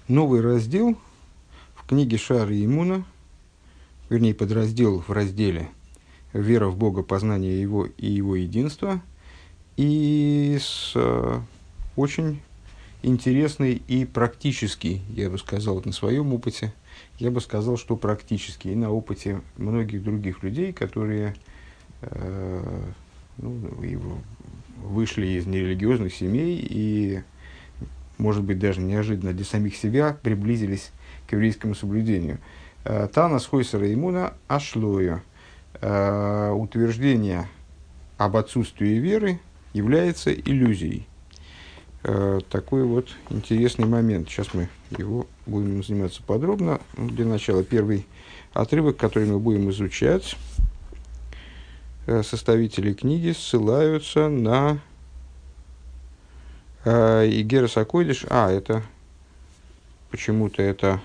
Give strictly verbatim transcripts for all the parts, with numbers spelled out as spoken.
Новый раздел в книге Шар и Имуна, вернее, подраздел в разделе «Вера в Бога, познание Его и Его единства», и с э, очень интересный и практический, я бы сказал, вот на своем опыте, я бы сказал, что практически, и на опыте многих других людей, которые э, ну, и вышли из нерелигиозных семей и, может быть, даже неожиданно для самих себя приблизились к еврейскому соблюдению. Танас хойсера имуна ашлою. Утверждение об отсутствии веры является иллюзией. Такой вот интересный момент. Сейчас мы его будем заниматься подробно. Для начала первый отрывок, который мы будем изучать. Составители книги ссылаются на э, Игерес Акойдиш. А, это почему-то это...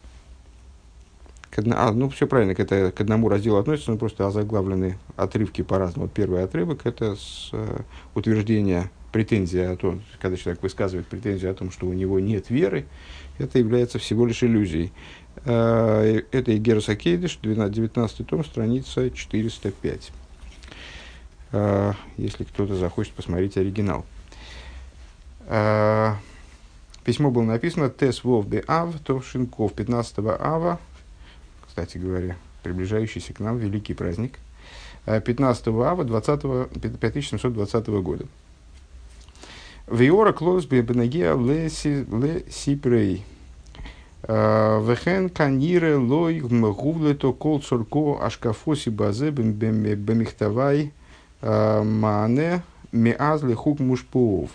К одно, а, ну, все правильно, к, это, к одному разделу относится, но просто озаглавлены отрывки по-разному. Вот первый отрывок – это с, э, утверждение, претензия о том, когда человек высказывает претензию о том, что у него нет веры, это является всего лишь иллюзией. Э, это Игерес Акойдиш, девятнадцатый том, страница четыреста пять. Если кто-то захочет посмотреть оригинал. Письмо было написано «Тес вов де ав», Товшинков, пятнадцатого ава, кстати говоря, приближающийся к нам великий праздник, пятнадцатого ава две тысячи семьсот двадцатого года. «Виора клос бебенегеа ле сипрей». Вехен канире лой мгувлето кол цорко ашкафоси базе бемихтавай Маане миазли хук мушпуов.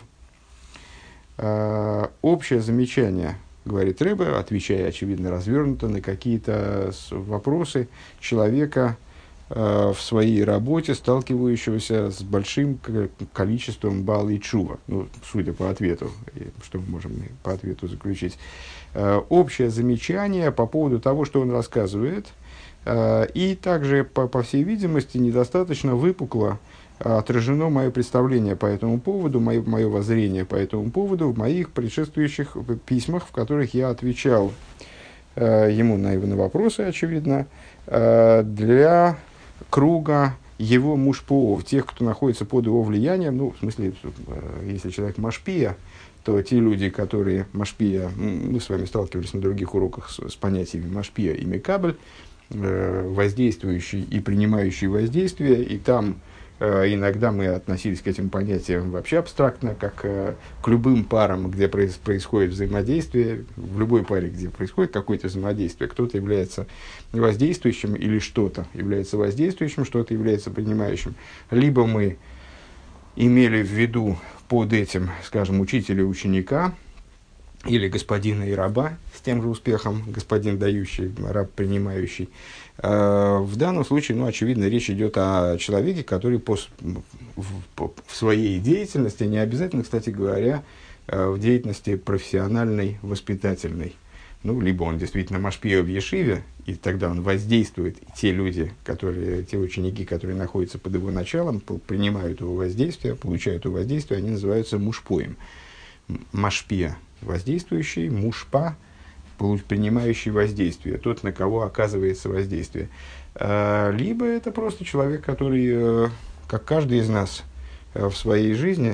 Общее замечание, говорит Ребе, отвечая, очевидно, развернуто на какие-то вопросы человека в своей работе, сталкивающегося с большим количеством баал и чува. Ну, судя по ответу, что мы можем по ответу заключить. Общее замечание по поводу того, что он рассказывает, и также, по, по всей видимости, недостаточно выпукло отражено мое представление по этому поводу, мое, мое воззрение по этому поводу в моих предшествующих письмах, в которых я отвечал э, ему на его на вопросы, очевидно, э, для круга его мушпуов, тех, кто находится под его влиянием. Ну, в смысле, э, если человек машпия, то те люди, которые машпия, мы с вами сталкивались на других уроках с, с понятиями машпия и мекабль, э, воздействующий и принимающий воздействие, и там иногда мы относились к этим понятиям вообще абстрактно, как э, к любым парам, где проис- происходит взаимодействие. В любой паре, где происходит какое-то взаимодействие, кто-то является воздействующим или что-то является воздействующим, что-то является принимающим. Либо мы имели в виду под этим, скажем, учителя и ученика, или господина и раба с тем же успехом, господин дающий, раб принимающий. В данном случае, ну, очевидно, речь идет о человеке, который по, в, по, в своей деятельности, не обязательно, кстати говоря, в деятельности профессиональной, воспитательной. Ну, либо он действительно машпия в ешиве, и тогда он воздействует, и те люди, которые, те ученики, которые находятся под его началом, принимают его воздействие, получают его воздействие, они называются мушпоем. Машпия воздействующий, мушпа, принимающий воздействие, тот, на кого оказывается воздействие. Либо это просто человек, который, как каждый из нас в своей жизни,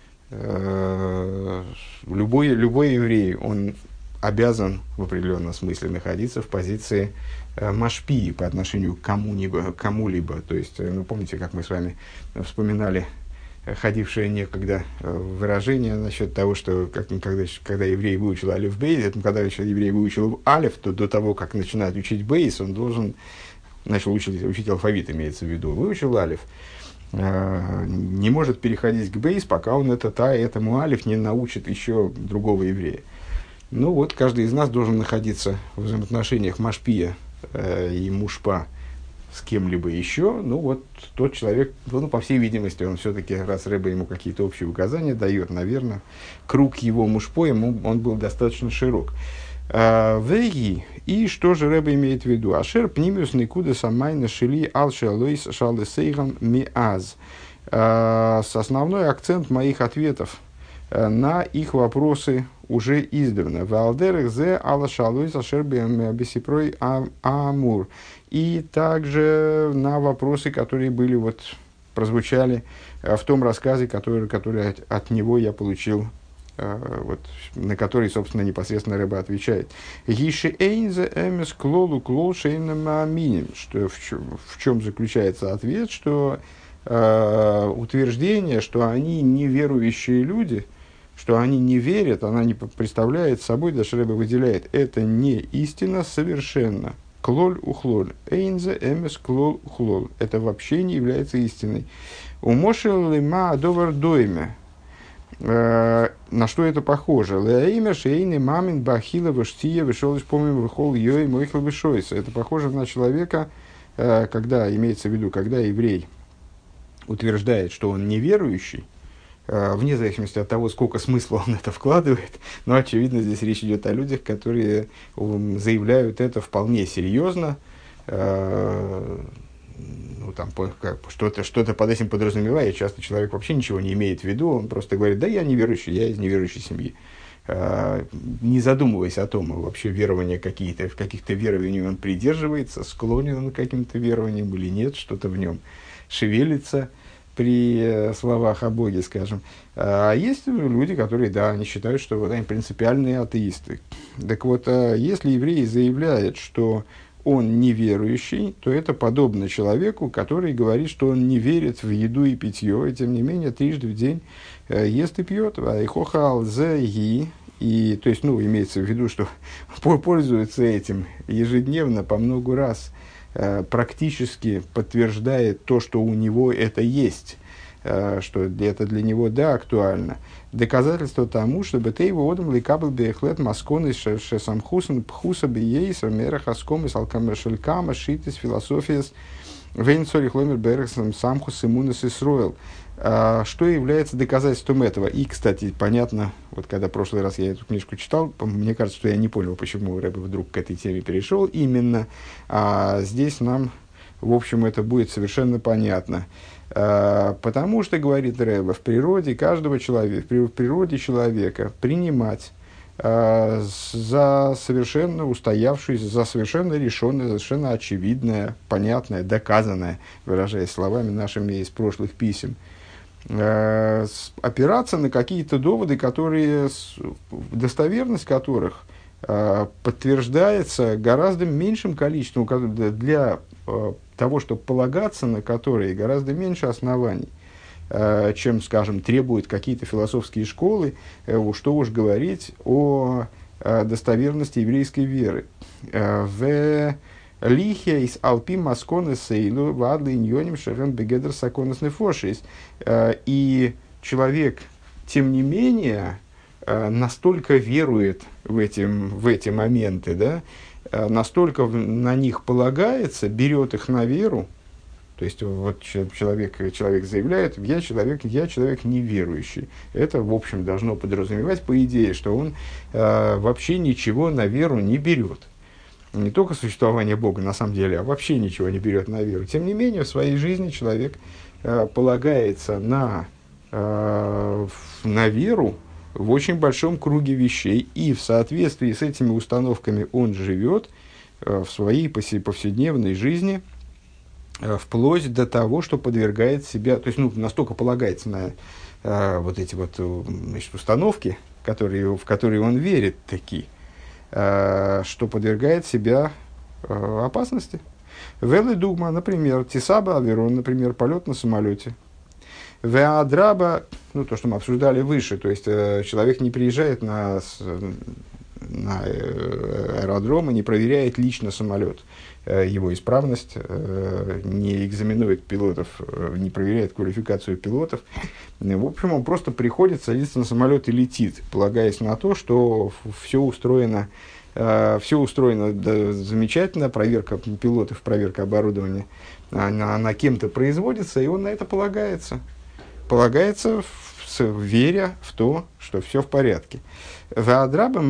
любой, любой еврей, он обязан в определенном смысле находиться в позиции машпии по отношению к кому-либо, кому-либо. То есть, ну, помните, как мы с вами вспоминали ходившее некогда выражение насчет того, что как, когда, когда еврей выучил алиф бейс, это когда еще еврей выучил алиф, то до того, как начинает учить бейс, он должен, начал учить, учить алфавит, имеется в виду, выучил алиф, э, не может переходить к бейс, пока он это, та, этому алиф не научит еще другого еврея. Ну вот, каждый из нас должен находиться в взаимоотношениях машпия э, и мушпа с кем-либо еще. Ну вот тот человек, ну, по всей видимости, он все-таки, раз Ребе ему какие-то общие указания дает, наверное, круг его мушпо, ему он был достаточно широк. Веги, и что же Ребе имеет в виду? Ашер пнимиус никуда самайна шили алшалойс шалесейгам миаз. Основной акцент моих ответов на их вопросы уже издавна. Валдерах зе алла шалуй сашер бесипрой амур. И также на вопросы, которые были, вот, прозвучали в том рассказе, который, который от, от него я получил, вот, на который, собственно, непосредственно Рэбе отвечает. Гиши эйнзе эмес клолу клол шейном аминим. Что в чем, в чем заключается ответ, что э, утверждение, что они неверующие люди, что они не верят, она не представляет собой, даже Рэбе выделяет, это не истина совершенно. Клоль ухлоль. Эйнзе эмес клол ухлоль. Это вообще не является истиной. Умошел лима довар дойме. На что это похоже? Леимя шейны мамин бахила ваштия вышел из помним выхол йой мойхл вышойса. Это похоже на человека, когда, имеется в виду, когда еврей утверждает, что он неверующий, вне зависимости от того, сколько смысла он это вкладывает, но, очевидно, здесь речь идет о людях, которые заявляют это вполне серьезно, ну, там, как, что-то, что-то под этим подразумевает. Часто человек вообще ничего не имеет в виду, он просто говорит, да, я неверующий, я из неверующей семьи. Не задумываясь о том, вообще верования какие-то, в каких-то верованиях он придерживается, склонен он к каким-то верованиям или нет, что-то в нем шевелится при словах о Боге, скажем. А есть люди, которые, да, они считают, что вот они принципиальные атеисты. Так вот, если еврей заявляет, что он неверующий, то это подобно человеку, который говорит, что он не верит в еду и питье, и тем не менее трижды в день ест и пьет. И, то есть, ну, имеется в виду, что пользуется этим ежедневно по много раз, практически подтверждает то, что у него это есть, что это для него, да, актуально. Доказательство тому, чтобы ты его одам ликабл бехлет маскон из шесамхусен пхуса биейс рамерах аском из алкама шелькама шитис философиес вейнцори хломер берексом самхус имунес исроил. Что является доказательством этого? И, кстати, понятно, вот когда в прошлый раз я эту книжку читал, мне кажется, что я не понял, почему Рэбе вдруг к этой теме перешел именно. А здесь нам, в общем, это будет совершенно понятно. А, потому что, говорит Рэбе, в природе каждого человека, в природе человека принимать а, за совершенно устоявшееся, за совершенно решенное, за совершенно очевидное, понятное, доказанное, выражаясь словами нашими из прошлых писем, опираться на какие-то доводы, которые, достоверность которых э, подтверждается гораздо меньшим количеством, для э, того, чтобы полагаться на которые гораздо меньше оснований, э, чем, скажем, требуют какие-то философские школы, э, что уж говорить о э, достоверности еврейской веры. Э, в Лихия из Алпи Масконы Сейлу Вадлы Иньоним Шерен Бегедр Саконес Нефошис. И человек, тем не менее, настолько верует в эти, в эти моменты, да, настолько на них полагается, берет их на веру. То есть, вот человек, человек заявляет, я человек, я человек неверующий. Это, в общем, должно подразумевать, по идее, что он э, вообще ничего на веру не берет. Не только существование Бога, на самом деле, а вообще ничего не берет на веру. Тем не менее, в своей жизни человек э, полагается на, э, на веру в очень большом круге вещей, и в соответствии с этими установками он живет э, в своей повседневной жизни, э, вплоть до того, что подвергает себя, то есть, ну, настолько полагается на э, вот эти вот, значит, установки, которые, в которые он верит такие, что подвергает себя э, опасности. Велы дугма, например, тисаба аверон, например, полет на самолете. Веадраба, ну, то, что мы обсуждали выше, то есть э, человек не приезжает на, на аэродром и не проверяет лично самолет, э, его исправность, э, не экзаменует пилотов, э, не проверяет квалификацию пилотов. В общем, он просто приходит, садится на самолет и летит, полагаясь на то, что все устроено, э, все устроено да, замечательно, проверка пилотов, проверка оборудования, она, она кем-то производится, и он на это полагается. Полагается, в, веря в то, что все в порядке. Более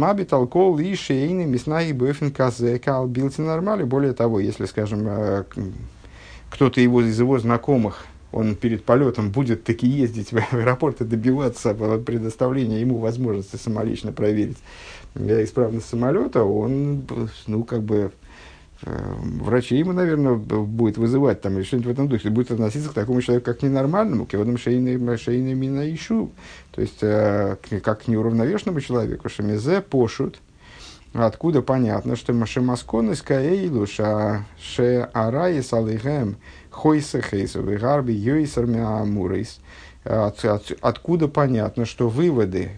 того, если, скажем, кто-то его, из его знакомых он перед полетом будет таки ездить в аэропорт и добиваться предоставления ему возможности самолично проверить исправность самолета, он, ну, как бы, врачи ему, наверное, будет вызывать там, или что-нибудь в этом духе, будет относиться к такому человеку как к ненормальному, к его шейной мина ишу, то есть э, как к неуравновешенному человеку, шемизе пошут, откуда понятно, что машемаскон из каэйлу ша ше араис алейхэм хойса хейсу вигарби йойсар миамурейс. Откуда понятно, что выводы,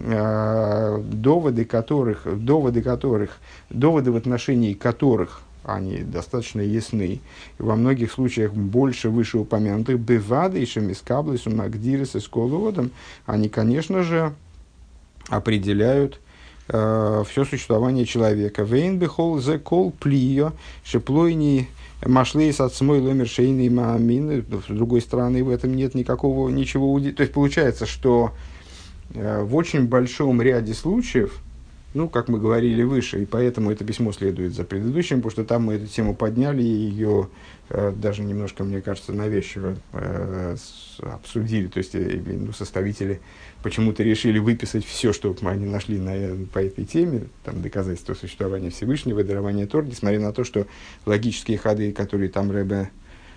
э, доводы которых, доводы которых, доводы в отношении которых они достаточно ясны, и во многих случаях больше вышеупомянутых, бевады, шемискаблису, магдирис и сколоводом, они, конечно же, определяют э, все существование человека. Вейн бехол зе кол плио, шеплойни машлейс от смой ломер шейный маамин. С другой стороны, в этом нет никакого, ничего удивительного. То есть, получается, что э, в очень большом ряде случаев, ну, как мы говорили выше, и поэтому это письмо следует за предыдущим, потому что там мы эту тему подняли, и ее э, даже немножко, мне кажется, навязчиво э, с, обсудили. То есть, э, ну, составители почему-то решили выписать все, что они нашли на, по этой теме, там, доказательства существования Всевышнего, дарования Тор, несмотря на то, что логические ходы, которые там Ребе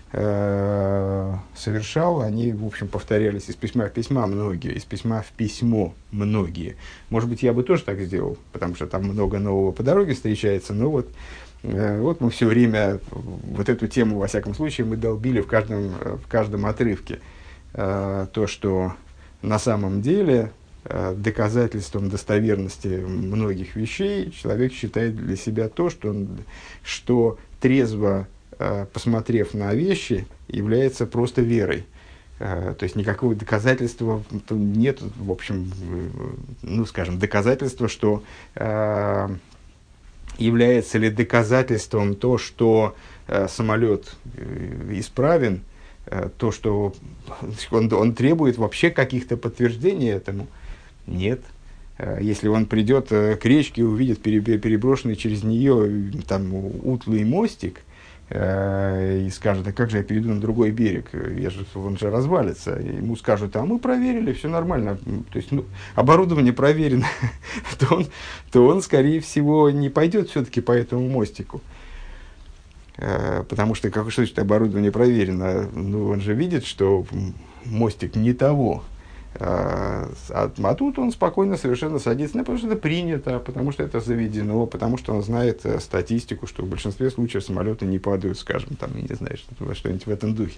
э, совершал, они, в общем, повторялись из письма в письма многие, из письма в письмо многие. Может быть, я бы тоже так сделал, потому что там много нового по дороге встречается, но вот, э, вот мы все время вот эту тему, во всяком случае, мы долбили в каждом, в каждом отрывке. Э, то, что на самом деле э, доказательством достоверности многих вещей человек считает для себя то, что, он, что трезво э, посмотрев на вещи, является просто верой. Э, то есть никакого доказательства нет, в общем, э, ну, скажем, доказательства, что э, является ли доказательством то, что э, самолет э, исправен, то, что он, он требует вообще каких-то подтверждений этому. Нет. Если он придет к речке и увидит переброшенный через нее там, утлый мостик и скажет, а как же я перейду на другой берег, я же, он же развалится. И ему скажут, а мы проверили, все нормально. То есть, ну, оборудование проверено, то, он, то он, скорее всего, не пойдет все-таки по этому мостику. Потому что, как что значит, оборудование проверено, ну, он же видит, что мостик не того. А, а тут он спокойно совершенно садится, ну, потому что это принято, потому что это заведено, потому что он знает статистику, что в большинстве случаев самолеты не падают, скажем, там, я не знаю, что-то, что-нибудь в этом духе.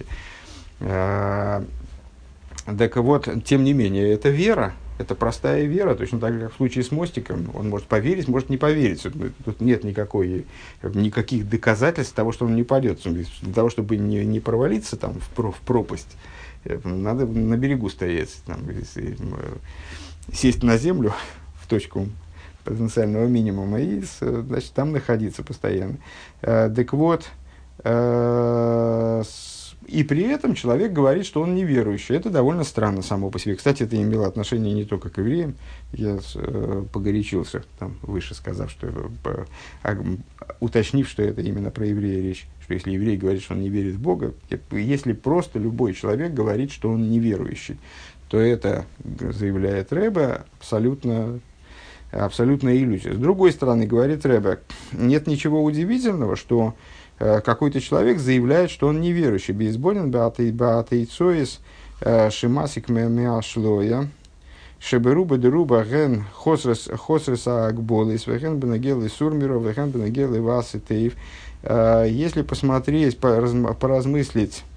А, так вот, тем не менее, это вера. Это простая вера, точно так же, как в случае с мостиком. Он может поверить, может не поверить. Тут нет никакой, никаких доказательств того, что он не падет. Для того, чтобы не, не провалиться там, в, про, в пропасть, надо на берегу стоять, там, сесть на землю в точку потенциального минимума и, значит, там находиться постоянно. Так вот, и при этом человек говорит, что он неверующий. Это довольно странно само по себе. Кстати, это имело отношение не только к евреям. Я э, погорячился, там, выше сказав, что, э, а, уточнив, что это именно про еврея речь. Что если еврей говорит, что он не верит в Бога, если просто любой человек говорит, что он неверующий, то это, заявляет Ребе, абсолютно, абсолютная иллюзия. С другой стороны, говорит Ребе, нет ничего удивительного, что какой-то человек заявляет, что он неверующий. Безболен баатейцоис шимасик меашлоя шеберуба деруба ген хосреса акболис веген бенагелы сурмиров веген бенагелы васитеев. Если посмотреть, поразмыслить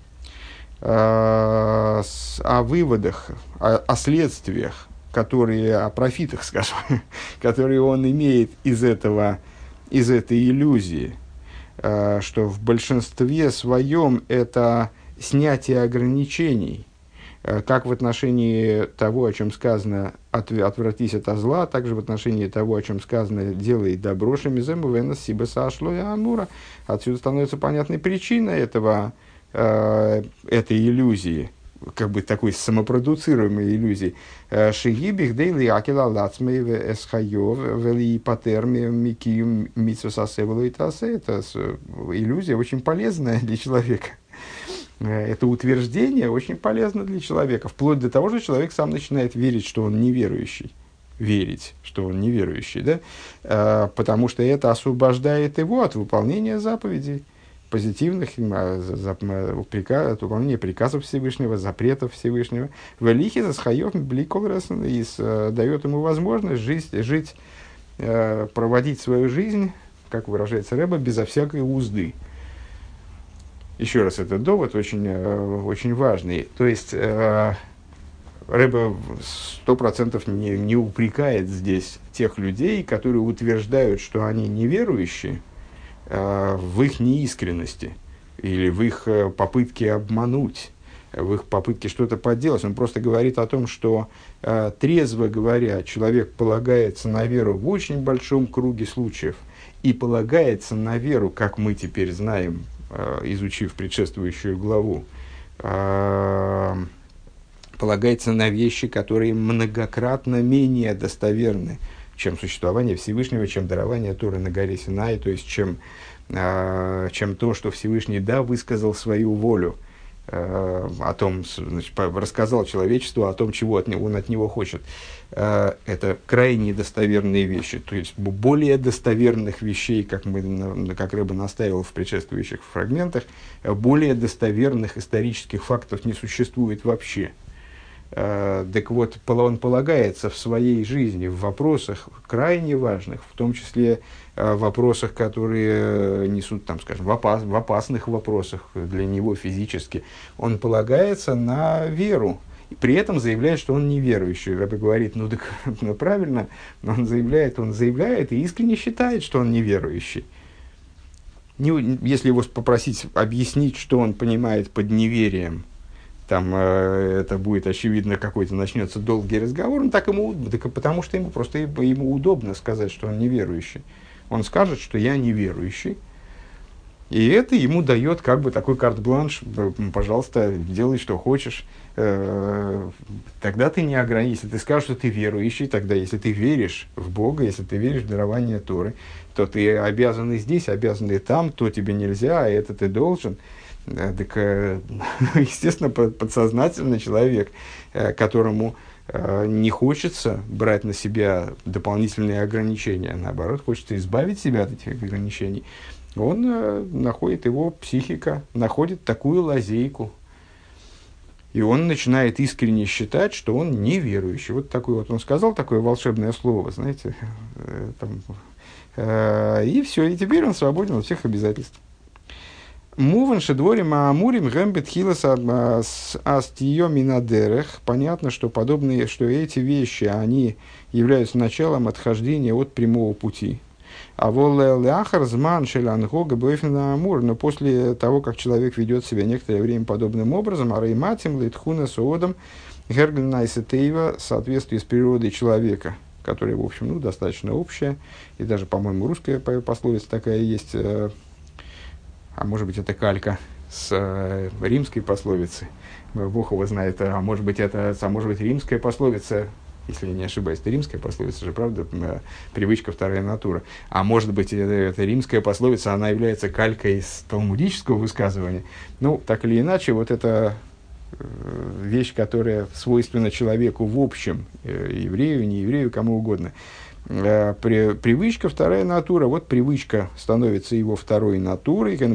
о выводах, о следствиях, которые, о профитах, скажем, которые он имеет из этого, из этой иллюзии, что в большинстве своем это снятие ограничений, как в отношении того, о чем сказано «отвратись от зла», так же в отношении того, о чем сказано «делай добро шемизему венас сиба сашло и амура». Отсюда становится понятной причина этого, этой иллюзии, как бы такой самопродуцируемой иллюзии. «Шигибих дейли акела лацмей эсхайов вели патерми микию митсвасасевелу и тасе». Это иллюзия очень полезная для человека. это утверждение очень полезно для человека, вплоть до того, что человек сам начинает верить, что он неверующий. Верить, что он неверующий, да? А, потому что это освобождает его от выполнения заповедей, позитивных, а, за, за, приказ, от выполнения приказов Всевышнего, запретов Всевышнего. Велихи за схаев бликолрас дает ему возможность жить, жить, проводить свою жизнь, как выражается Рэбе, безо всякой узды. Еще раз, этот довод очень, очень важный. То есть, Рэбе сто процентов не, не упрекает здесь тех людей, которые утверждают, что они неверующие, э, в их неискренности или в их попытке обмануть, в их попытке что-то подделать. Он просто говорит о том, что, э, трезво говоря, человек полагается на веру в очень большом круге случаев и полагается на веру, как мы теперь знаем, э, изучив предшествующую главу, э, полагается на вещи, которые многократно менее достоверны, чем существование Всевышнего, чем дарование Торы на горе Синай, то есть чем, э, чем то, что Всевышний, да, высказал свою волю, э, о том, значит, рассказал человечеству о том, чего от него, он от него хочет. Э, это крайне достоверные вещи, то есть более достоверных вещей, как, мы, как Рэбе настаивал в предшествующих фрагментах, более достоверных исторических фактов не существует вообще. Так вот, он полагается в своей жизни в вопросах крайне важных, в том числе в вопросах, которые несут, там, скажем, в, опас, в опасных вопросах для него физически, он полагается на веру. И при этом заявляет, что он неверующий. Рэбе говорит, ну так ну, правильно, но он заявляет, он заявляет и искренне считает, что он неверующий. Не, если его попросить объяснить, что он понимает под неверием, там э, это будет, очевидно, какой-то начнется долгий разговор, ну, так ему, так, потому что ему просто ему удобно сказать, что он неверующий. Он скажет, что я неверующий, и это ему дает как бы такой карт-бланш, пожалуйста, делай, что хочешь. Э, тогда ты не ограничен. Если ты скажешь, что ты верующий, тогда если ты веришь в Бога, если ты веришь в дарование Торы, то ты обязан и здесь, обязан и там, то тебе нельзя, а это ты должен. Так, естественно, подсознательно человек, которому не хочется брать на себя дополнительные ограничения, наоборот, хочется избавить себя от этих ограничений, он находит, его психика находит такую лазейку, и он начинает искренне считать, что он неверующий. Вот такой вот, он сказал такое волшебное слово, знаете, там, и все, и теперь он свободен от всех обязательств. Муван шедворим аамурим гэмбет хилас астиё минадерех. Понятно, что подобные, что эти вещи, они являются началом отхождения от прямого пути. А воллеахар зман шелангога бэйфна амур. Но после того, как человек ведет себя некоторое время подобным образом, арейматим литхуна соодом герглнайсетейва в соответствии с природой человека, которая, в общем, ну, достаточно общая, и даже, по-моему, русская пословица такая есть. А может быть, это калька с э, римской пословицы. Бог его знает. А может быть, это а может быть, римская пословица, если я не ошибаюсь. Это римская пословица же, правда? Привычка вторая натура. А может быть, это, это римская пословица, она является калькой из талмудического высказывания. Ну, так или иначе, вот эта э, вещь, которая свойственна человеку в общем, э, еврею, не еврею, кому угодно. При, привычка, вторая натура. Вот привычка становится его второй натурой, как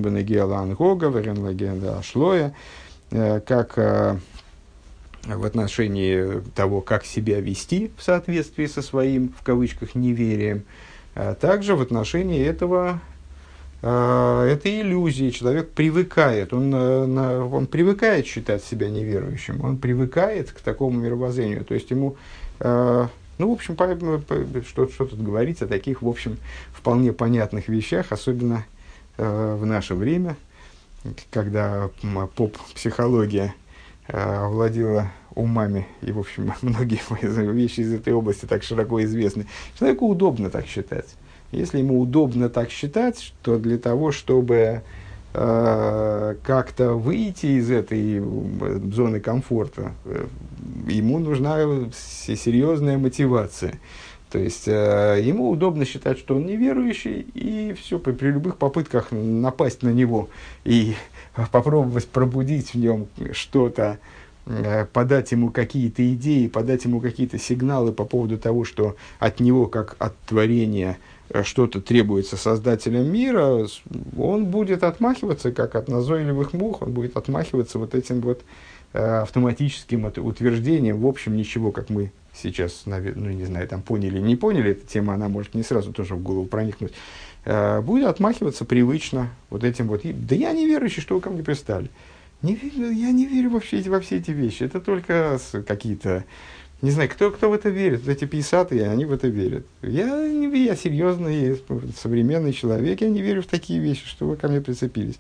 в отношении того, как себя вести в соответствии со своим, в кавычках, неверием, а также в отношении этого, этой иллюзии. Человек привыкает, он, он привыкает считать себя неверующим, он привыкает к такому мировоззрению, то есть ему... Ну, в общем, по, по, что, что тут говорить о таких, в общем, вполне понятных вещах, особенно э, в наше время, когда поп-психология э, овладела умами, и, в общем, многие вещи из этой области так широко известны. Человеку удобно так считать. Если ему удобно так считать, то для того, чтобы э, как-то выйти из этой зоны комфорта, э, ему нужна серьезная мотивация. То есть, э, ему удобно считать, что он неверующий, и все, при, при любых попытках напасть на него и попробовать пробудить в нем что-то, э, подать ему какие-то идеи, подать ему какие-то сигналы по поводу того, что от него, как от творения, э, что-то требуется создателем мира, он будет отмахиваться, как от назойливых мух, он будет отмахиваться вот этим вот э, автоматическим утверждением, в общем, ничего, как мы сейчас, ну, не знаю, там поняли, не поняли, эта тема, она может не сразу тоже в голову проникнуть, э, будет отмахиваться привычно вот этим вот. Да я не верующий, что вы ко мне пристали. Не, я не верю во все, эти, во все эти вещи. Это только какие-то, не знаю, кто, кто в это верит. Вот эти писатые, они в это верят. Я, не, я серьезный, современный человек, я не верю в такие вещи, что вы ко мне прицепились.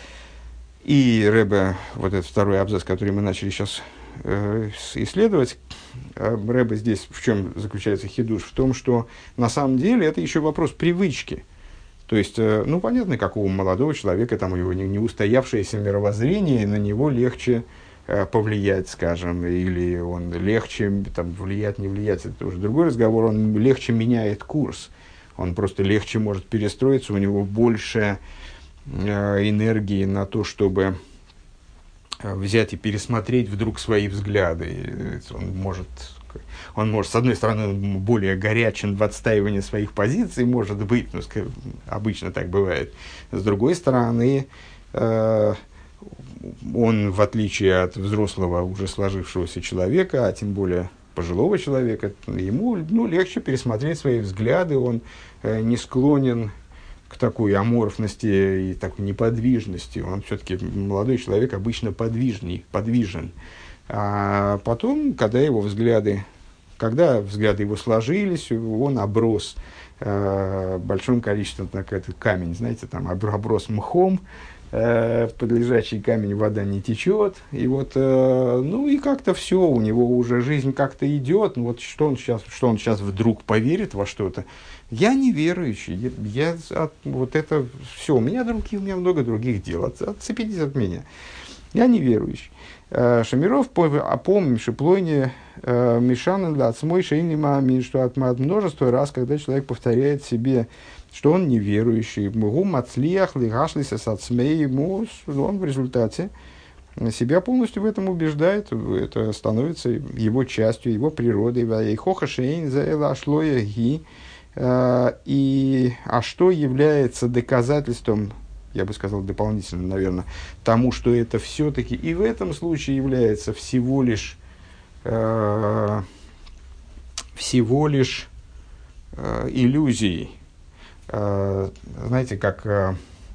И Ребе, вот этот второй абзац, который мы начали сейчас э, исследовать, э, Ребе здесь в чем заключается хидуш? В том, что на самом деле это еще вопрос привычки. То есть, э, ну, понятно, как у молодого человека, там, его не, не устоявшееся мировоззрение, на него легче э, повлиять, скажем, или он легче там, влиять, не влиять, это уже другой разговор, он легче меняет курс, он просто легче может перестроиться, у него больше энергии на то, чтобы взять и пересмотреть вдруг свои взгляды. Он может, он может, с одной стороны, более горячен в отстаивании своих позиций, может быть, ну, обычно так бывает. С другой стороны, он, в отличие от взрослого, уже сложившегося человека, а тем более пожилого человека, ему, ну, легче пересмотреть свои взгляды, он не склонен к такой аморфности и такой неподвижности. Он все-таки, молодой человек, обычно подвижный, подвижен. А потом, когда его взгляды, когда взгляды его сложились, он оброс э, большим количеством, так, этот камень, знаете, там оброс мхом, э, под лежачий камень вода не течет, и вот, э, ну и как-то все, у него уже жизнь как-то идет, ну вот что он сейчас, что он сейчас вдруг поверит во что-то. Я не верующий, я, я от, вот это все, у меня другие, у меня много других дел, от, отцепитесь от меня. Я не верующий. Шамиров, помнишь, и плойне Мишанен для отсмой шейнима, что от множества раз, когда человек повторяет себе, что он неверующий, мгум отслиях, лигашлися сацмей, он в результате себя полностью в этом убеждает, это становится его частью, его природой. Хоха шейн заэла ашлоя ги. И, а что является доказательством, я бы сказал дополнительно, наверное, тому, что это все-таки и в этом случае является всего лишь, э, всего лишь э, иллюзией. Э, знаете, как э,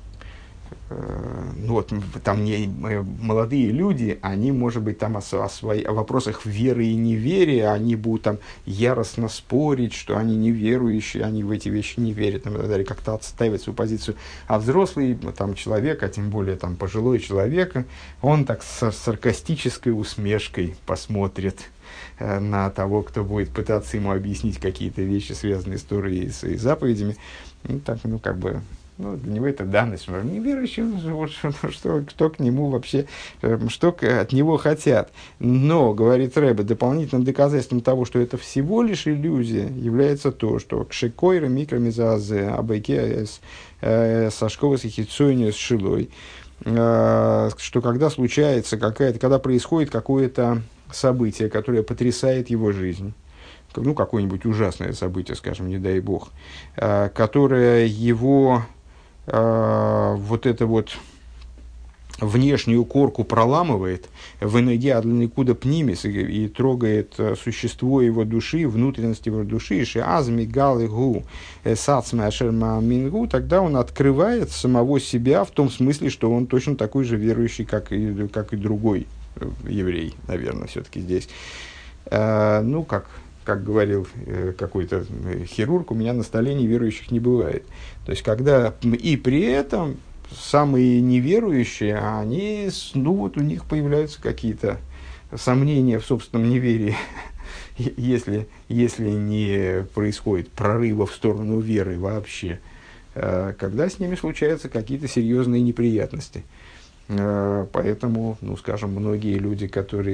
ну, вот, там не, молодые люди, они, может быть, там о, о, свои, о вопросах веры и неверия, они будут там яростно спорить, что они неверующие, они в эти вещи не верят, там, и так далее, как-то отстаивать свою позицию. А взрослый там, человек, а тем более там, пожилой человек, он так с саркастической усмешкой посмотрит э, на того, кто будет пытаться ему объяснить какие-то вещи, связанные с Торой и с и заповедями. Ну, так, ну, как бы... Ну, для него это данность. Неверующий, вот, что, что, что к нему вообще, что от него хотят. Но, говорит Ребе, дополнительным доказательством того, что это всего лишь иллюзия, является то, что кшекойра микромизазе абайке сашкова с хитсойни с шилой, что когда случается какая-то, когда происходит какое-то событие, которое потрясает его жизнь, ну, какое-нибудь ужасное событие, скажем, не дай бог, которое его вот это вот внешнюю корку проламывает, в энергии адланикуда пнимис, и, и трогает существо его души, внутренность его души, шиазми галы гу сацме ашерма мингу, тогда он открывает самого себя в том смысле, что он точно такой же верующий, как и, как и другой еврей, наверное, все-таки здесь. А, ну, как... Как говорил э, какой-то хирург, у меня на столе неверующих не бывает. То есть, когда и при этом самые неверующие, они, ну вот у них появляются какие-то сомнения в собственном неверии, если, если не происходит прорыва в сторону веры вообще, э, когда с ними случаются какие-то серьезные неприятности. Э, поэтому, ну, скажем, многие люди, которые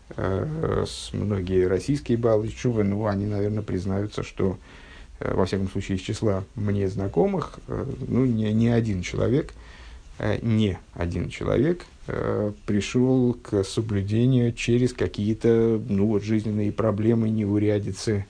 э, с, многие российские баллы чувы, ну, они, наверное, признаются, что, э, во всяком случае, из числа мне знакомых, э, ну, не, не один человек, э, не один человек э, пришел к соблюдению через какие-то, ну, вот, жизненные проблемы, неурядицы,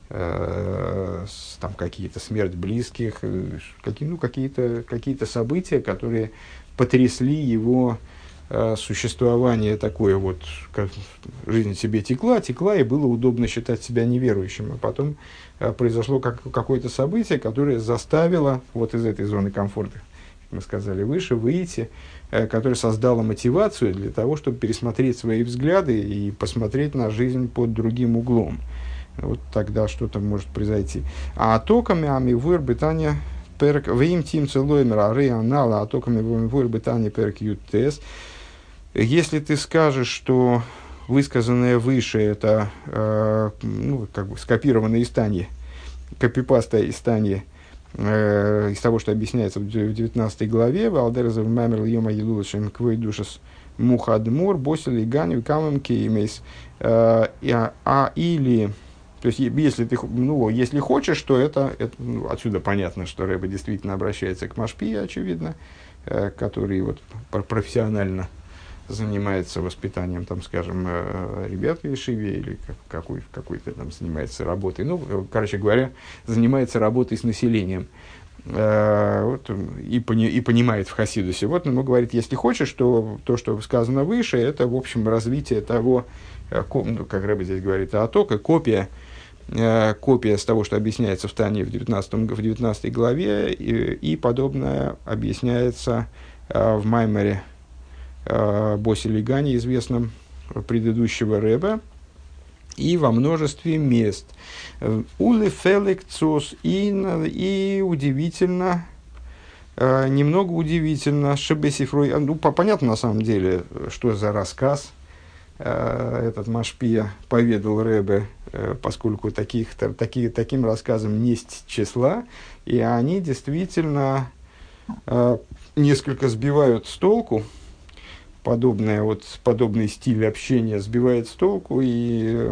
э, с, там, какие-то смерть близких, э, какие, ну, какие-то, какие-то события, которые потрясли его э, существование такое вот, как жизнь себе текла, текла, и было удобно считать себя неверующим. А потом э, произошло как, какое-то событие, которое заставило вот из этой зоны комфорта, как мы сказали выше, выйти, э, которое создало мотивацию для того, чтобы пересмотреть свои взгляды и посмотреть на жизнь под другим углом. Вот тогда что-то может произойти. А токами ами вуэр бытания перк вим тим целоймер ары анала а токами вуэр бытания перк ютес. Если ты скажешь, что высказанное выше это э, ну, как бы скопированное из Таньи, копипаста из Таньи, э, из того, что объясняется в девятнадцатой главе, Валдерзев мамер йома елушем квой душас мухадмур босили ганю камем кеймейс. А или, то есть, если ты, ну, если хочешь, то это, это ну, отсюда понятно, что Рэбе действительно обращается к Машпии, очевидно, э, который вот профессионально занимается воспитанием, там, скажем, э, ребят в Ешиве или как, какой, какой-то там занимается работой. Ну, короче говоря, занимается работой с населением. Э, вот, и, пони, и понимает в Хасидусе. Вот он ему говорит, если хочешь, то то, что сказано выше, это, в общем, развитие того, э, ко, ну, как Рэбе здесь говорит, атока, копия, э, копия с того, что объясняется в Тане в девятнадцатой главе, и, и подобное объясняется э, в Маймере Боси Лигани, известном предыдущего Рэба, и во множестве мест. Уле фелек цос, и удивительно, немного удивительно, шебесифрой, ну, понятно на самом деле, что за рассказ этот Машпия поведал Рэбе, поскольку таких, таки, таким рассказам несть числа, и они действительно несколько сбивают с толку. Подобное, вот, подобный стиль общения сбивает с толку и,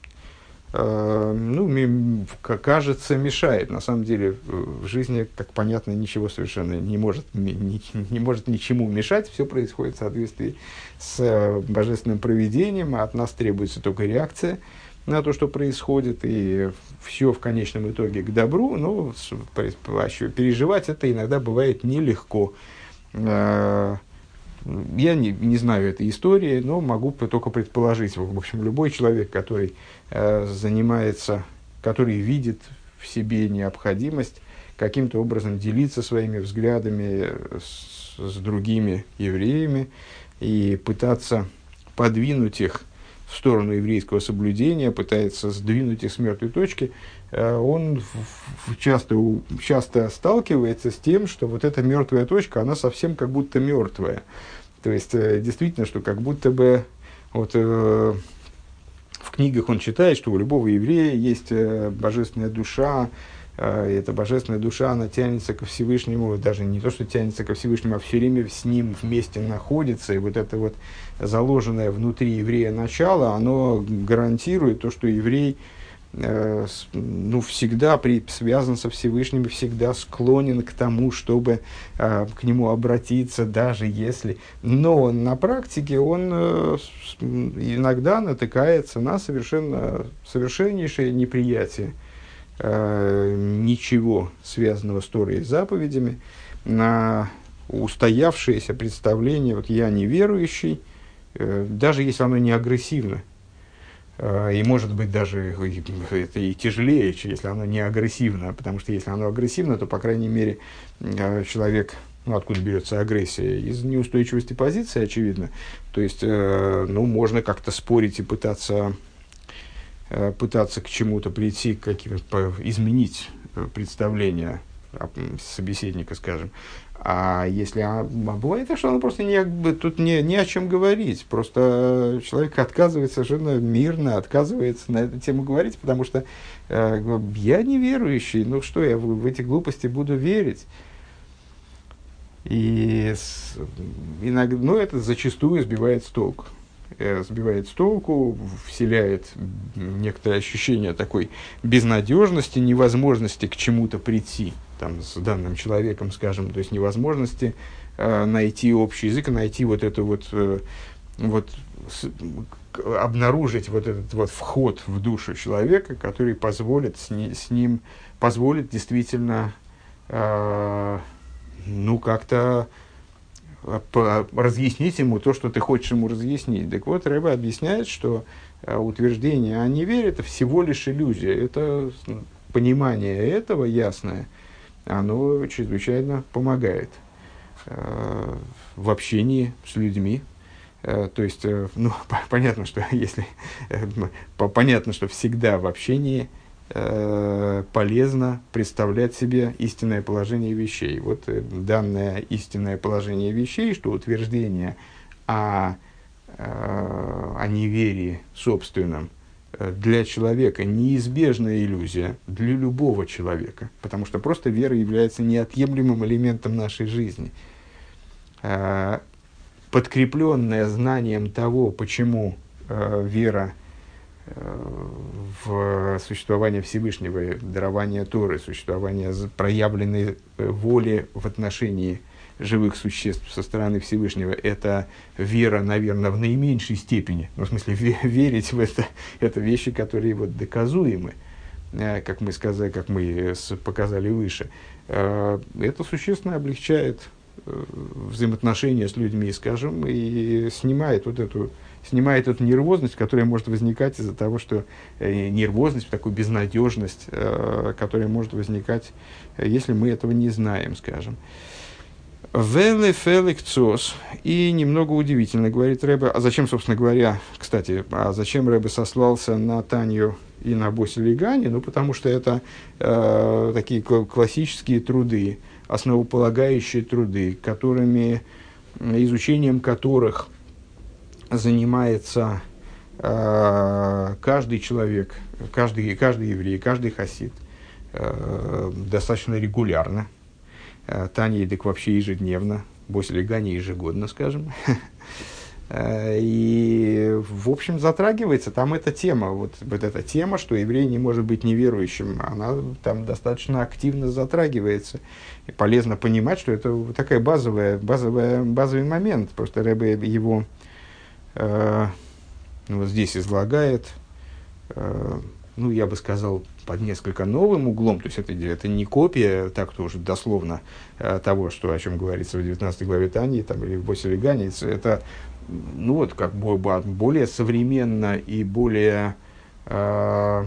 э, ну, ми, кажется, мешает. На самом деле, в жизни, как понятно, ничего совершенно не может, не, не может ничему мешать. Все происходит в соответствии с э, божественным провидением, а от нас требуется только реакция на то, что происходит, и все в конечном итоге к добру. Но переживать это иногда бывает нелегко. Э, Я не, не знаю этой истории, но могу только предположить. В общем, любой человек, который э, занимается, который видит в себе необходимость каким-то образом делиться своими взглядами с, с другими евреями и пытаться подвинуть их в сторону еврейского соблюдения, пытается сдвинуть их с мертвой точки, э, он в, часто, часто сталкивается с тем, что вот эта мертвая точка, она совсем как будто мертвая. То есть, э, действительно, что как будто бы вот, э, в книгах он читает, что у любого еврея есть э, божественная душа, э, и эта божественная душа, она тянется ко Всевышнему, даже не то, что тянется ко Всевышнему, а все время с ним вместе находится, и вот это вот заложенное внутри еврея начало, оно гарантирует то, что еврей э, с, ну, всегда при, связан со Всевышним, всегда склонен к тому, чтобы э, к нему обратиться, даже если... Но на практике он э, иногда натыкается на совершенно, совершеннейшее неприятие э, ничего, связанного с Торой и заповедями, на устоявшееся представление, вот я неверующий, даже если оно не агрессивно, и может быть даже это и тяжелее, если оно не агрессивно, потому что если оно агрессивно, то, по крайней мере, человек, ну, откуда берется агрессия? Из неустойчивости позиции, очевидно. То есть, ну, можно как-то спорить и пытаться, пытаться к чему-то прийти, к каким-то, изменить представление собеседника, скажем. А если а, бывает так, что он просто не, тут не, не о чем говорить. Просто человек отказывается совершенно мирно, отказывается на эту тему говорить, потому что э, я неверующий, ну что, я в, в эти глупости буду верить. И с, иногда, ну, это зачастую сбивает с толку. э, сбивает с толку, вселяет некоторое ощущение такой безнадежности, невозможности к чему-то прийти там, с данным человеком, скажем, то есть невозможности э, найти общий язык, найти вот это вот, э, вот с, обнаружить вот этот вот вход в душу человека, который позволит с, ни, с ним, позволит действительно э, ну, как-то по, разъяснить ему то, что ты хочешь ему разъяснить. Так вот, Рэбе объясняет, что э, утверждение о неверии – это всего лишь иллюзия. Это понимание этого ясное, оно чрезвычайно помогает э, в общении с людьми. Э, то есть, э, ну, понятно, что если э, понятно, что всегда в общении э, полезно представлять себе истинное положение вещей. Вот э, данное истинное положение вещей, что утверждение о, э, о неверии собственном для человека неизбежная иллюзия, для любого человека, потому что просто вера является неотъемлемым элементом нашей жизни. Подкрепленная знанием того, почему вера в существование Всевышнего, дарование Торы, существование проявленной воли в отношении живых существ со стороны Всевышнего, это вера, наверное, в наименьшей степени. Ну, в смысле, верить в это, это вещи, которые вот доказуемы, как мы сказали, как мы показали выше. Это существенно облегчает взаимоотношения с людьми, скажем, и снимает вот эту, снимает эту нервозность, которая может возникать из-за того, что нервозность, такую безнадежность, которая может возникать, если мы этого не знаем, скажем. Веле феликцос. И немного удивительно, говорит Рэбе. А зачем, собственно говоря, кстати, а зачем Рэбе сослался на Танью и на Босель Гани? Ну, потому что это э, такие классические труды, основополагающие труды, которыми, изучением которых занимается э, каждый человек, каждый, каждый еврей, каждый хасид э, достаточно регулярно. Таня так вообще ежедневно, Босель Гани ежегодно, скажем. И, в общем, затрагивается там эта тема. Вот, вот эта тема, что еврей не может быть неверующим, она там достаточно активно затрагивается. И полезно понимать, что это такая базовая, базовая, базовый момент. Просто Рэбе его э, вот здесь излагает, э, ну, я бы сказал, под несколько новым углом, то есть это, это не копия, так-то уже дословно э, того, что, о чем говорится в девятнадцатой главе Таньи, там, или в Босель Гани, это, ну, вот, как бы, более современно и более, э,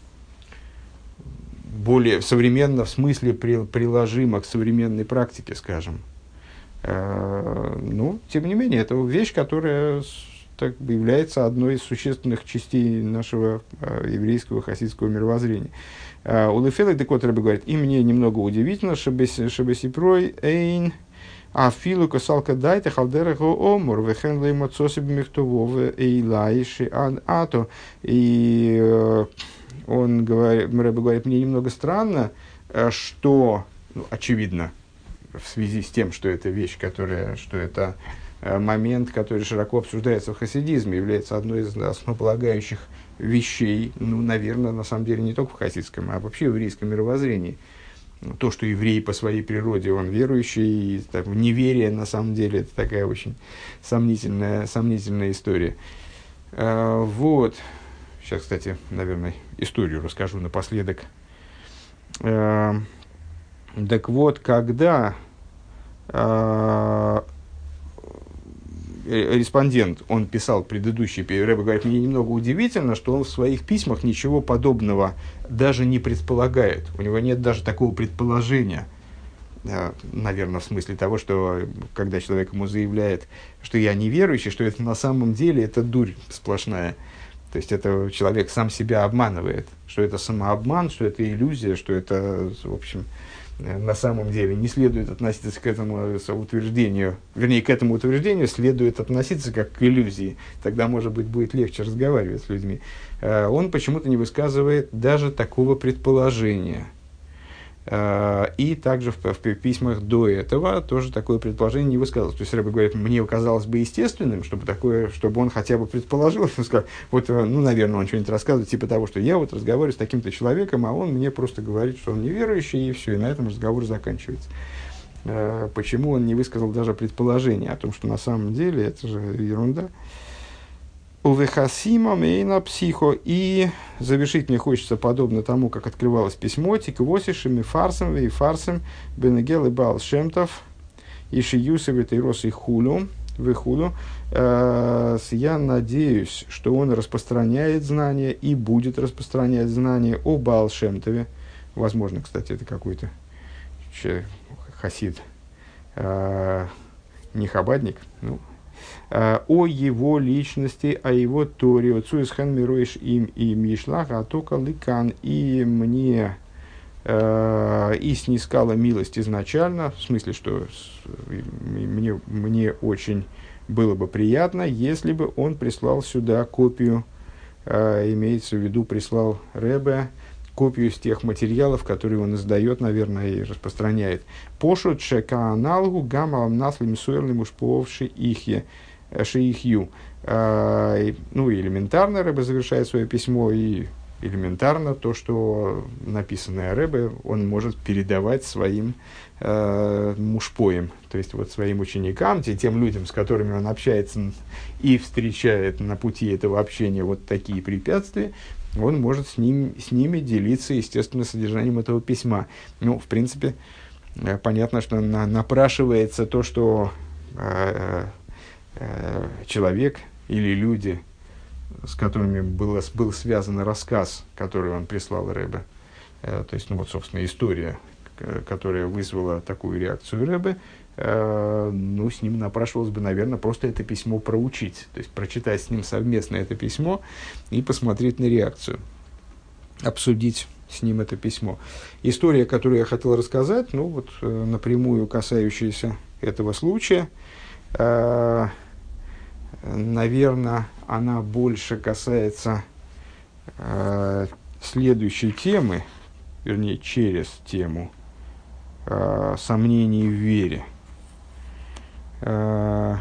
более современно в смысле при, приложимо к современной практике, скажем. Э, ну, тем не менее, это вещь, которая так является одной из существенных частей нашего э, еврейского хасидского мировоззрения. У Лефелек Декот Рэбе говорит, и мне немного удивительно, шебесипрой эйн афилу касалка дайте халдераху омур вехен леймацосиб михтовове эйлайши ан ато. И э, он говорит, Рэбе говорит, мне немного странно, что, ну, очевидно, в связи с тем, что это вещь, которая, что это момент, который широко обсуждается в хасидизме, является одной из основополагающих вещей, ну, наверное, на самом деле, не только в хасидском, а вообще в еврейском мировоззрении. То, что еврей по своей природе, он верующий, и так, неверие, на самом деле, это такая очень сомнительная, сомнительная история. А, вот. Сейчас, кстати, наверное, историю расскажу напоследок. А, так вот, когда а, респондент, он писал предыдущий, Рэбе говорит, мне немного удивительно, что он в своих письмах ничего подобного даже не предполагает. У него нет даже такого предположения, наверное, в смысле того, что когда человек ему заявляет, что я неверующий, что это на самом деле это дурь сплошная. То есть это человек сам себя обманывает, что это самообман, что это иллюзия, что это, в общем, на самом деле не следует относиться к этому утверждению, вернее, к этому утверждению следует относиться как к иллюзии, тогда, может быть, будет легче разговаривать с людьми. Он почему-то не высказывает даже такого предположения. И также в, в письмах до этого тоже такое предположение не высказывалось. То есть Рэбе говорит, мне казалось бы естественным, чтобы, такое, чтобы он хотя бы предположил, он сказал, вот, ну, наверное, он что-нибудь рассказывает, типа того, что я вот разговариваю с таким-то человеком, а он мне просто говорит, что он неверующий, и все, и на этом разговор заканчивается. Почему он не высказал даже предположение о том, что на самом деле это же ерунда. Увехасима мейна психо. И завершить мне хочется подобно тому, как открывалось письмо, тиквосишими фарсом и фарсом бенегел и баал шемтов и шиюсовит и рос и хулю выхулю. Я надеюсь, что он распространяет знания и будет распространять знания о Баал Шем-Тове. Возможно, кстати, это какой-то хасид, не хабадник, ну, о его личности, о его торе, отцу из хан мироиш им и мишлах, а только ликан, и мне э, и снискала милость изначально, в смысле, что мне, мне очень было бы приятно, если бы он прислал сюда копию, э, имеется в виду, прислал Ребе, копию из тех материалов, которые он издает, наверное, и распространяет. Пошут шека аналогу гамалам наслим суэрлим ушпуовши ихе шиихью. Ну, и элементарно Ребе завершает свое письмо, и элементарно то, что написанное Ребе, он может передавать своим э, мушпоям, то есть вот своим ученикам, тем людям, с которыми он общается и встречает на пути этого общения вот такие препятствия, он может с, ним, с ними делиться, естественно, содержанием этого письма. Ну, в принципе, э, понятно, что на, напрашивается то, что э, э, человек или люди, с которыми было, был связан рассказ, который он прислал Ребе, э, то есть, ну, вот, собственно, история, к- которая вызвала такую реакцию Ребе, э, ну, с ним напрашивалось бы, наверное, просто это письмо проучить, то есть прочитать с ним совместно это письмо и посмотреть на реакцию, обсудить с ним это письмо. История, которую я хотел рассказать, ну, вот, э, напрямую касающаяся этого случая, э, наверное, она больше касается э, следующей темы, вернее, через тему э, сомнений в вере. Э,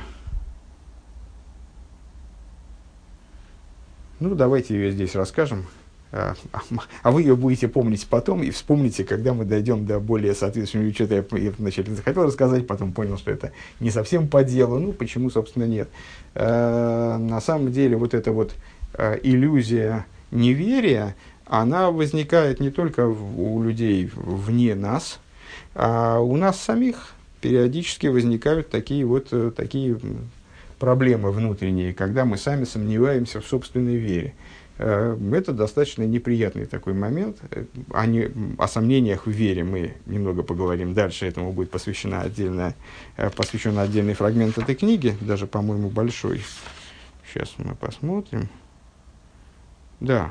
ну, давайте ее здесь расскажем. А, а вы ее будете помнить потом и вспомните, когда мы дойдем до более соответствующего. Что-то я, я вначале захотел рассказать, потом понял, что это не совсем по делу. Ну, почему, собственно, нет. Э, на самом деле, вот эта вот э, иллюзия неверия, она возникает не только в, у людей вне нас, а у нас самих периодически возникают такие вот э, такие проблемы внутренние, когда мы сами сомневаемся в собственной вере. Это достаточно неприятный такой момент. О, не, о сомнениях в вере мы немного поговорим дальше. Этому будет посвящена отдельная, посвящен отдельный фрагмент этой книги, даже, по-моему, большой. Сейчас мы посмотрим. Да.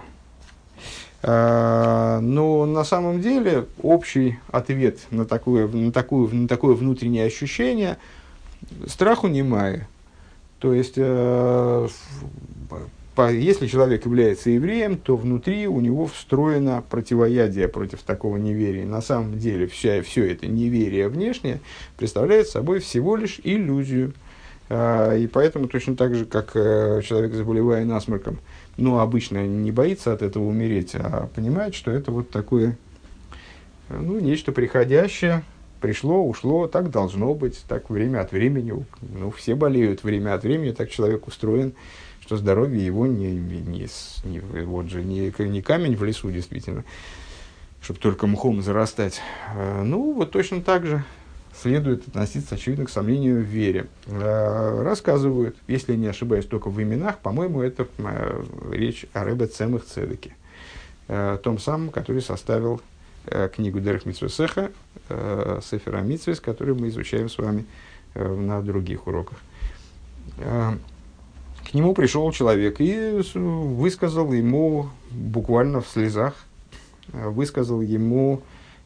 Но на самом деле общий ответ на такое, на такое, на такое внутреннее ощущение – страху немая. То есть, если человек является евреем, то внутри у него встроено противоядие против такого неверия. На самом деле вся, все это неверие внешнее представляет собой всего лишь иллюзию. И поэтому точно так же, как человек, заболевая насморком, ну, обычно не боится от этого умереть, а понимает, что это вот такое, ну, нечто приходящее, пришло, ушло, так должно быть, так время от времени. Ну, все болеют время от времени, так человек устроен, что здоровье его не, не, не, вот же, не, не камень в лесу, действительно, чтобы только мхом зарастать. Ну, вот точно так же следует относиться, очевидно, к сомнению в вере. Рассказывают, если не ошибаюсь, только в именах, по-моему, это речь о Ребе Цемах Цедеке, том самом, который составил книгу Дерех Мицвот Сеха, Сефер ха-Мицвот, который мы изучаем с вами на других уроках. К нему пришел человек и высказал ему, буквально в слезах, высказал ему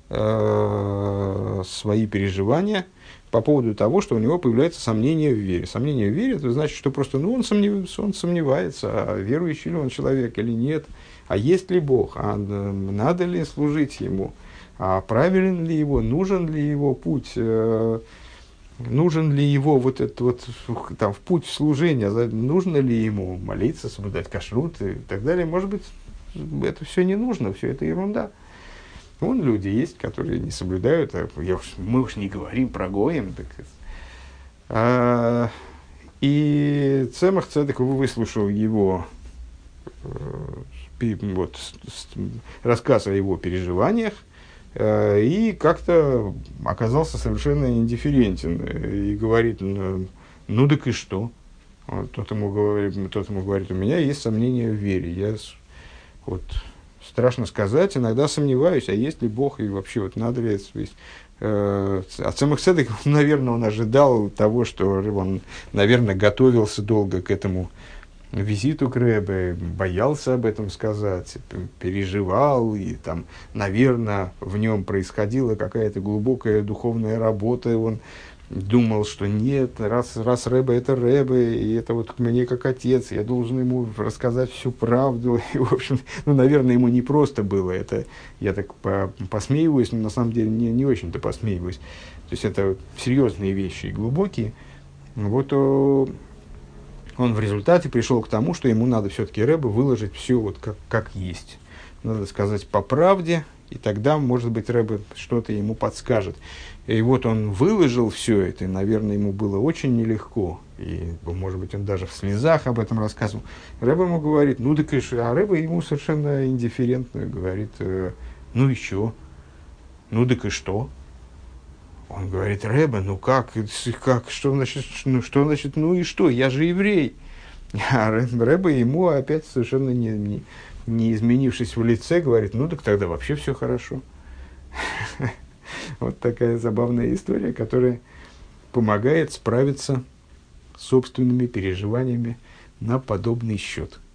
э, свои переживания по поводу того, что у него появляется сомнение в вере. Сомнение в вере, это значит, что просто ну, он, сомнев, он сомневается, а верующий ли он человек или нет, а есть ли Бог, а надо ли служить ему, А правилен ли его, нужен ли его путь, э, нужен ли его вот этот вот там, в путь в служение, нужно ли ему молиться, соблюдать кашрут и так далее. Может быть, это все не нужно, все это ерунда. Вон люди есть, которые не соблюдают, а я уж, мы уж не говорим про гоем. Так, а, и Цемах Цедек выслушал его э, вот, с, рассказ о его переживаниях, э, и как-то оказался совершенно индифферентен. И говорит, ну, ну так и что? Вот, тот, ему говорит, тот ему говорит, у меня есть сомнения в вере. Я вот, страшно сказать, иногда сомневаюсь, а есть ли Бог, и вообще вот надо ли это. Э, от Цемах Цедек, наверное, он ожидал того, что он, наверное, готовился долго к этому визиту к Ребе, боялся об этом сказать, переживал, и там, наверное, в нем происходила какая-то глубокая духовная работа, он думал, что нет, раз, раз Ребе это Ребе, и это вот мне как отец, я должен ему рассказать всю правду. И, в общем, ну, наверное, ему не просто было. Это, я так по, посмеиваюсь, но на самом деле не, не очень-то посмеиваюсь. То есть это серьезные вещи и глубокие. Вот о, он в результате пришел к тому, что ему надо все-таки Ребе выложить все вот как, как есть. Надо сказать по правде, и тогда, может быть, Ребе что-то ему подскажет. И вот он выложил все это, и, наверное, ему было очень нелегко. И, может быть, он даже в слезах об этом рассказывал. Ребе ему говорит, ну так и что? А Ребе ему совершенно индифферентно говорит, э, ну и что? Ну так и что? Он говорит, Ребе, ну как, как что, значит, ну, что значит, ну и что? Я же еврей. А Ребе ему опять совершенно не, не, не изменившись в лице, говорит, ну так тогда вообще все хорошо. Вот такая забавная история, которая помогает справиться с собственными переживаниями на подобный счет.